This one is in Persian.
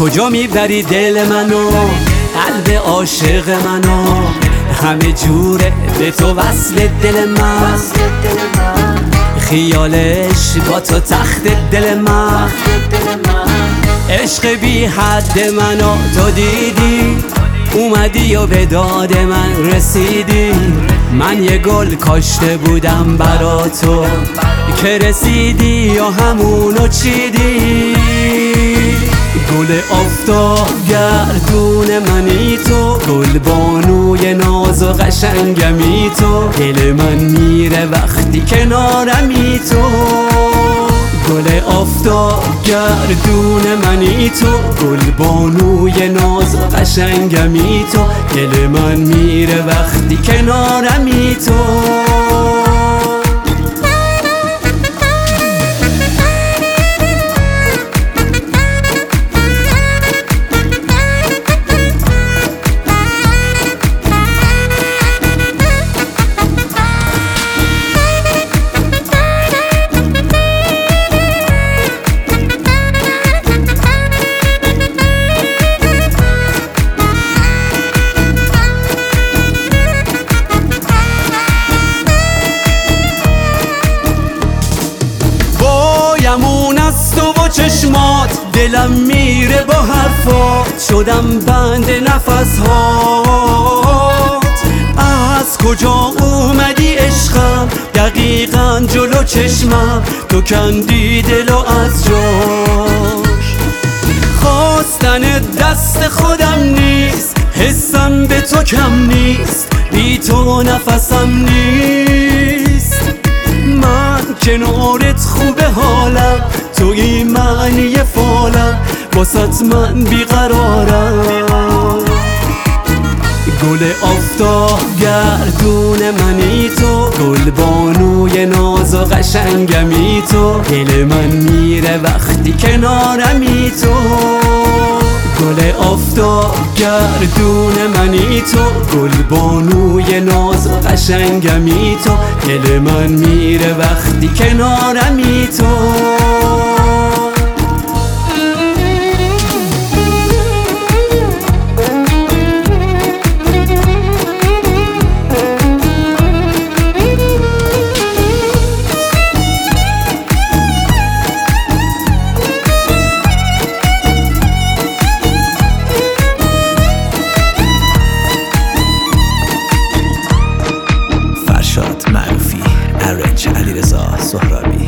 کجا میبری دل منو، قلب عاشق منو، همه جوره به تو وصل دل من، خیالش با تو تخت دل من، عشق بی حد منو تو دیدی، اومدی و به داد من رسیدی. من یه گل کاشته بودم برا تو که رسیدی یا همونو چیدی. گل آفتاب گردون منی تو، گل بانوی ناز و قشنگمی تو، دل من میره وقتی کنارمی تو. گل آفتاب گردون منی تو، گل بانوی ناز و قشنگمی تو، دل من میره وقتی کنارمی تو. یمون از تو و چشمات، دلم میره با حرفات، شدم بند نفس هات. از کجا اومدی عشقم، دقیقاً جلو چشمم، تو کندی دلو از جاش. خواستن دست خودم نیست، حسم به تو کم نیست، بی تو نفسم نیست. من کنارت خوبه حالم، توی معنی فالم، واسط من بیقرارم. گل آفتاب گردون منی تو، گل بانوی ناز و قشنگمی تو، دل من میره وقتی کنارمی تو. گل آفتاب گردون منی تو، گل بانوی ناز و قشنگمی تو، دل من میره وقتی کنارمی تو. معروفی، ارنج، علیرضا سهرابی.